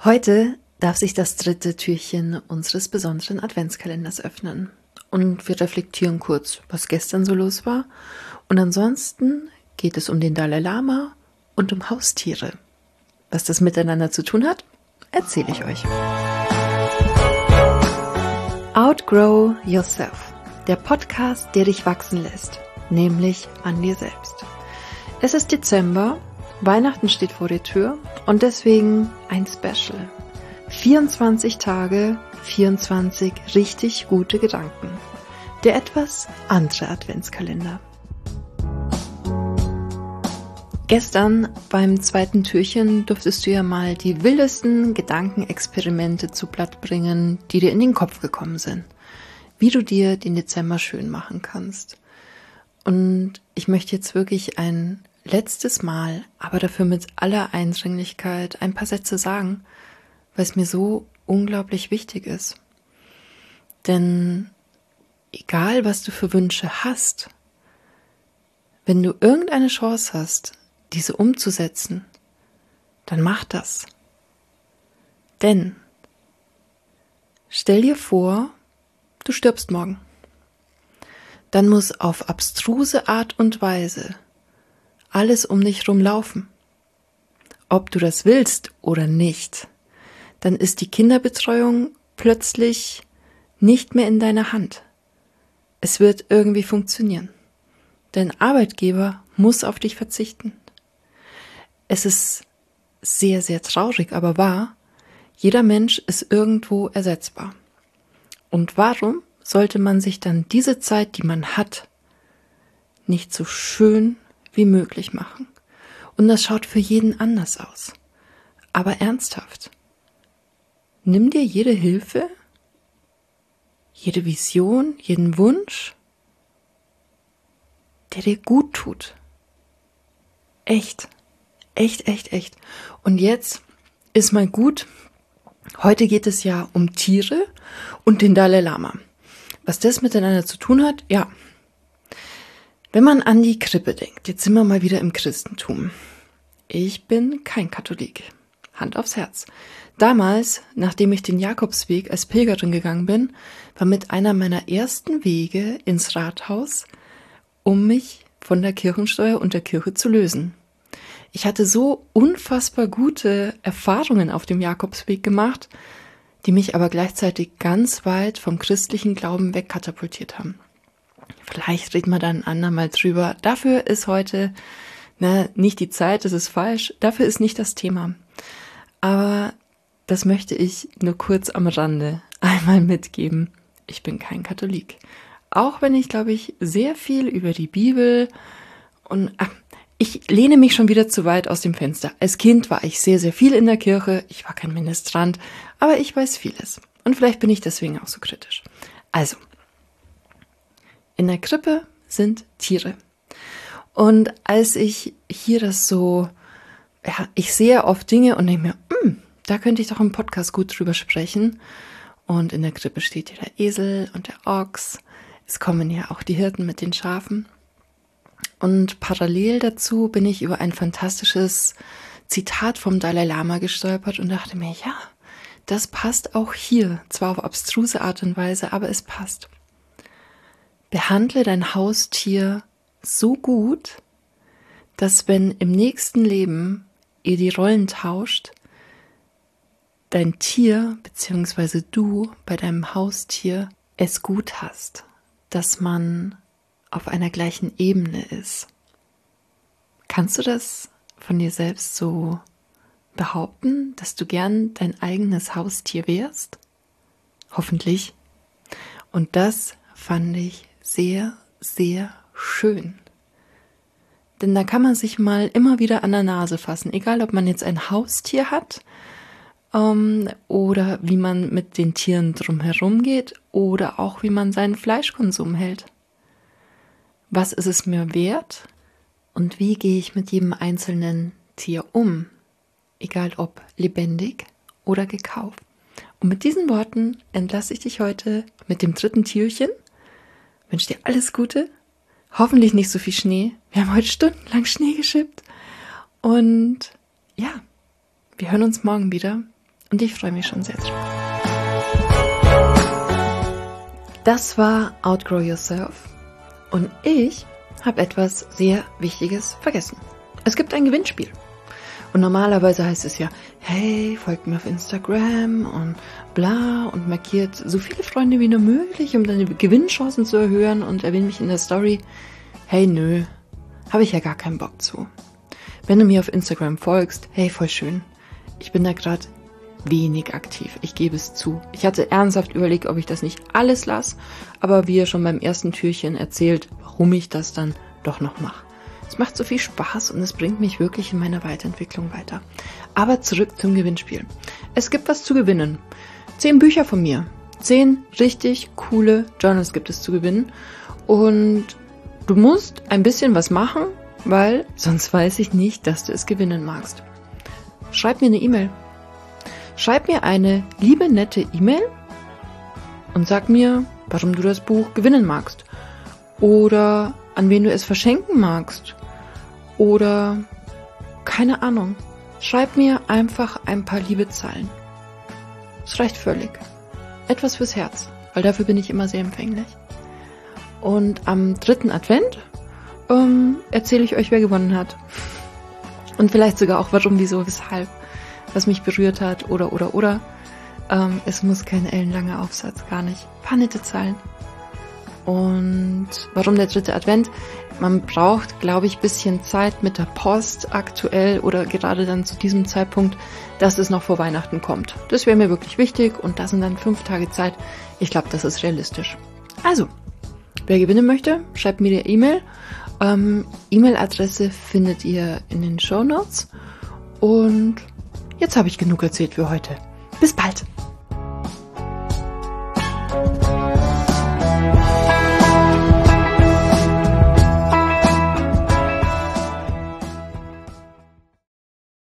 Heute darf sich das dritte Türchen unseres besonderen Adventskalenders öffnen. Und wir reflektieren kurz, was gestern so los war. Und ansonsten geht es um den Dalai Lama und um Haustiere. Was das miteinander zu tun hat, erzähle ich euch. Outgrow Yourself, der Podcast, der dich wachsen lässt, nämlich an dir selbst. Es ist Dezember, Weihnachten steht vor der Tür und deswegen ein Special. 24 Tage, 24 richtig gute Gedanken. Der etwas andere Adventskalender. Gestern beim zweiten Türchen durftest du ja mal die wildesten Gedankenexperimente zu Blatt bringen, die dir in den Kopf gekommen sind. Wie du dir den Dezember schön machen kannst. Und ich möchte jetzt wirklich ein letztes Mal, aber dafür mit aller Eindringlichkeit ein paar Sätze sagen, weil es mir so unglaublich wichtig ist. Denn egal, was du für Wünsche hast, wenn du irgendeine Chance hast, diese umzusetzen, dann mach das. Denn stell dir vor, du stirbst morgen. Dann muss auf abstruse Art und Weise alles um dich rum laufen. Ob du das willst oder nicht, dann ist die Kinderbetreuung plötzlich nicht mehr in deiner Hand. Es wird irgendwie funktionieren. Dein Arbeitgeber muss auf dich verzichten. Es ist sehr, sehr traurig, aber wahr, jeder Mensch ist irgendwo ersetzbar. Und warum sollte man sich dann diese Zeit, die man hat, nicht so schön wie möglich machen? Und das schaut für jeden anders aus. Aber ernsthaft, nimm dir jede Hilfe, jede Vision, jeden Wunsch, der dir gut tut. Echt. Echt, echt, echt. Und jetzt ist mal gut, heute geht es ja um Tiere und den Dalai Lama. Was das miteinander zu tun hat, ja. Wenn man an die Krippe denkt, jetzt sind wir mal wieder im Christentum. Ich bin kein Katholik. Hand aufs Herz. Damals, nachdem ich den Jakobsweg als Pilgerin gegangen bin, war mit einer meiner ersten Wege ins Rathaus, um mich von der Kirchensteuer und der Kirche zu lösen. Ich hatte so unfassbar gute Erfahrungen auf dem Jakobsweg gemacht, die mich aber gleichzeitig ganz weit vom christlichen Glauben wegkatapultiert haben. Vielleicht reden wir dann ein andermal drüber. Dafür ist heute nicht die Zeit, das ist falsch. Dafür ist nicht das Thema. Aber das möchte ich nur kurz am Rande einmal mitgeben. Ich bin kein Katholik. Auch wenn ich, glaube ich, sehr viel über die Bibel und ich lehne mich schon wieder zu weit aus dem Fenster. Als Kind war ich sehr, sehr viel in der Kirche. Ich war kein Ministrant, aber ich weiß vieles. Und vielleicht bin ich deswegen auch so kritisch. Also, in der Krippe sind Tiere. Und als ich hier das so, ich sehe oft Dinge und denke mir, da könnte ich doch im Podcast gut drüber sprechen. Und in der Krippe steht hier der Esel und der Ochs. Es kommen ja auch die Hirten mit den Schafen. Und parallel dazu bin ich über ein fantastisches Zitat vom Dalai Lama gestolpert und dachte mir, ja, das passt auch hier, zwar auf abstruse Art und Weise, aber es passt. Behandle dein Haustier so gut, dass wenn im nächsten Leben ihr die Rollen tauscht, dein Tier bzw. du bei deinem Haustier es gut hast, dass man auf einer gleichen Ebene ist. Kannst du das von dir selbst so behaupten, dass du gern dein eigenes Haustier wärst? Hoffentlich. Und das fand ich sehr, sehr schön. Denn da kann man sich mal immer wieder an der Nase fassen, egal ob man jetzt ein Haustier hat oder wie man mit den Tieren drumherum geht oder auch wie man seinen Fleischkonsum hält. Was ist es mir wert und wie gehe ich mit jedem einzelnen Tier um, egal ob lebendig oder gekauft. Und mit diesen Worten entlasse ich dich heute mit dem dritten Türchen. Wünsche dir alles Gute, hoffentlich nicht so viel Schnee. Wir haben heute stundenlang Schnee geschippt und ja, wir hören uns morgen wieder Und ich freue mich schon sehr drauf. Das war Outgrow Yourself. Und ich habe etwas sehr Wichtiges vergessen. Es gibt ein Gewinnspiel. Und normalerweise heißt es ja, hey, folgt mir auf Instagram und bla und markiert so viele Freunde wie nur möglich, um deine Gewinnchancen zu erhöhen und erwähne mich in der Story. Hey, nö, habe ich ja gar keinen Bock zu. Wenn du mir auf Instagram folgst, hey, voll schön. Ich bin da gerade wenig aktiv, ich gebe es zu. Ich hatte ernsthaft überlegt, ob ich das nicht alles lasse, aber wie ja schon beim ersten Türchen erzählt, warum ich das dann doch noch mache. Es macht so viel Spaß und es bringt mich wirklich in meiner Weiterentwicklung weiter. Aber zurück zum Gewinnspiel. Es gibt was zu gewinnen. 10 Bücher von mir. 10 richtig coole Journals gibt es zu gewinnen. Und du musst ein bisschen was machen, weil sonst weiß ich nicht, dass du es gewinnen magst. Schreib mir eine E-Mail. Schreib mir eine liebe, nette E-Mail und sag mir, warum du das Buch gewinnen magst. Oder an wen du es verschenken magst. Oder keine Ahnung. Schreib mir einfach ein paar liebe Zeilen. Es reicht völlig. Etwas fürs Herz, weil dafür bin ich immer sehr empfänglich. Und am 3. Advent erzähle ich euch, wer gewonnen hat. Und vielleicht sogar auch warum, wieso, weshalb, was mich berührt hat oder. Es muss kein ellenlanger Aufsatz, gar nicht. Ein paar nette Zeilen. Und warum der 3. Advent? Man braucht, glaube ich, ein bisschen Zeit mit der Post aktuell oder gerade dann zu diesem Zeitpunkt, dass es noch vor Weihnachten kommt. Das wäre mir wirklich wichtig und das sind dann 5 Tage Zeit. Ich glaube, das ist realistisch. Also, wer gewinnen möchte, schreibt mir die E-Mail. E-Mail-Adresse findet ihr in den Shownotes. Und jetzt habe ich genug erzählt für heute. Bis bald!